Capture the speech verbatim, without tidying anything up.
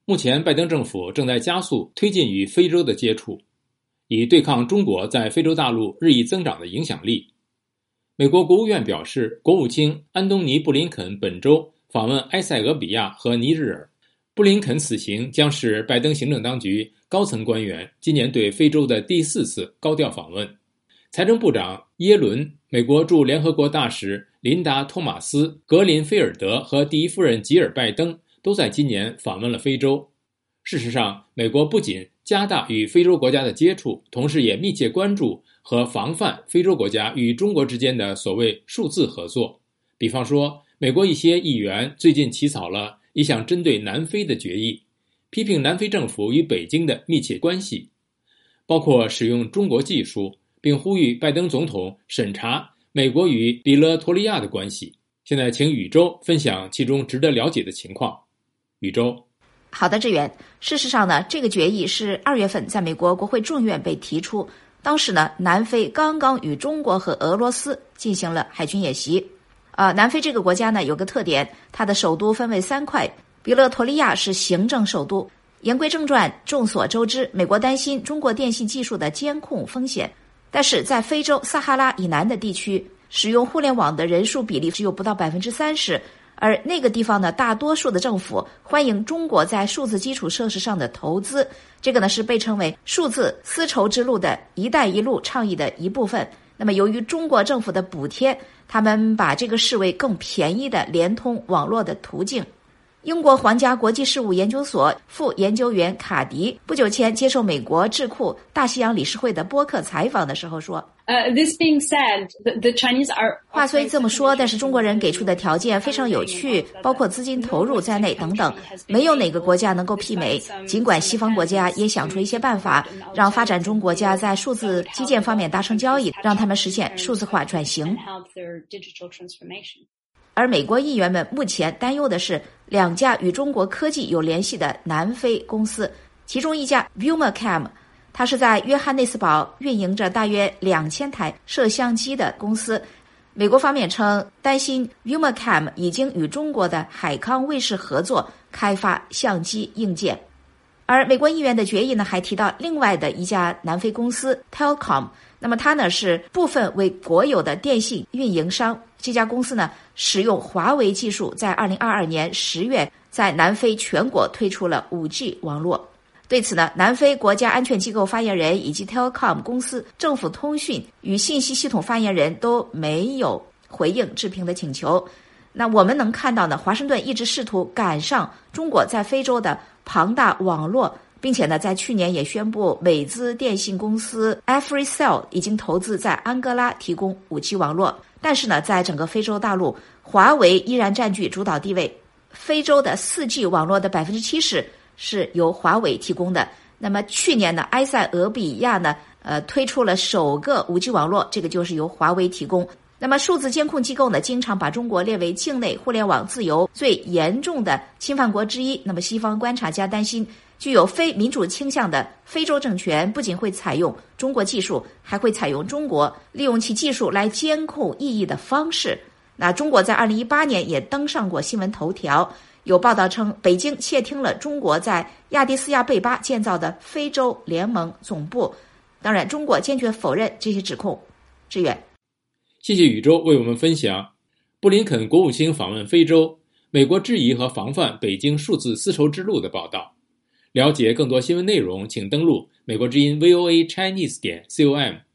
目前拜登政府正在加速推进与非洲的接触，以对抗中国在非洲大陆日益增长的影响力。美国国务院表示，国务卿安东尼·布林肯本周访问埃塞俄比亚和尼日尔。布林肯此行将是拜登行政当局高层官员今年对非洲的第四次高调访问。财政部长耶伦、美国驻联合国大使琳达·托马斯、格林菲尔德和第一夫人吉尔拜登都在今年访问了非洲。事实上，美国不仅加大与非洲国家的接触，同时也密切关注和防范非洲国家与中国之间的所谓数字合作。比方说，美国一些议员最近起草了一项针对南非的决议，批评南非政府与北京的密切关系，包括使用中国技术，并呼吁拜登总统审查美国与比勒陀利亚的关系。现在请宇宙分享其中值得了解的情况。宇宙。 好的，志远。事实上呢，这个决议是二月份在美国国会众院被提出，当时呢，南非刚刚与中国和俄罗斯进行了海军演习。呃，南非这个国家呢有个特点，它的首都分为三块，比勒陀利亚是行政首都。言归正传，众所周知，美国担心中国电信技术的监控风险，但是在非洲撒哈拉以南的地区，使用互联网的人数比例只有不到百分之三十。而那个地方呢，大多数的政府欢迎中国在数字基础设施上的投资，这个呢是被称为数字丝绸之路的一带一路倡议的一部分。那么由于中国政府的补贴，他们把这个视为更便宜的连通网络的途径。英国皇家国际事务研究所副研究员卡迪不久前接受美国智库大西洋理事会的播客采访的时候说， Uh, this being said, the, the Chinese are... 话虽这么说，但是中国人给出的条件非常有趣，包括资金投入在内等等，没有哪个国家能够媲美。尽管西方国家也想出一些办法，让发展中国家在数字基建方面达成交易，让他们实现数字化转型。而美国议员们目前担忧的是两家与中国科技有联系的南非公司，其中一家 Vumacam，它是在约翰内斯堡运营着大约两千台摄像机的公司。美国方面称，担心 Vumacam 已经与中国的海康卫视合作开发相机硬件。而美国议员的决议呢，还提到另外的一家南非公司 Telkom， 那么它呢是部分为国有的电信运营商。这家公司呢使用华为技术，在二零二二年十月在南非全国推出了 五 G 网络。对此呢，南非国家安全机构发言人以及 Telkom 公司政府通讯与信息系统发言人都没有回应置评的请求。那我们能看到呢，华盛顿一直试图赶上中国在非洲的庞大网络，并且呢，在去年也宣布美资电信公司 Africell 已经投资在安哥拉提供 五 G 网络。但是呢，在整个非洲大陆，华为依然占据主导地位。非洲的 四 G 网络的 百分之七十 是由华为提供的。那么去年呢，埃塞俄比亚呢，呃，推出了首个 五 G 网络，这个就是由华为提供。那么数字监控机构呢，经常把中国列为境内互联网自由最严重的侵犯国之一。那么西方观察家担心，具有非民主倾向的非洲政权不仅会采用中国技术，还会采用中国利用其技术来监控异议的方式。那中国在二零一八年也登上过新闻头条，有报道称北京窃听了中国在亚的斯亚贝巴建造的非洲联盟总部。当然，中国坚决否认这些指控。志远， 谢谢宇宙为我们分享布林肯国务卿访问非洲，美国质疑和防范北京数字丝绸之路的报道。了解更多新闻内容，请登录美国之音 V O A Chinese 点 com。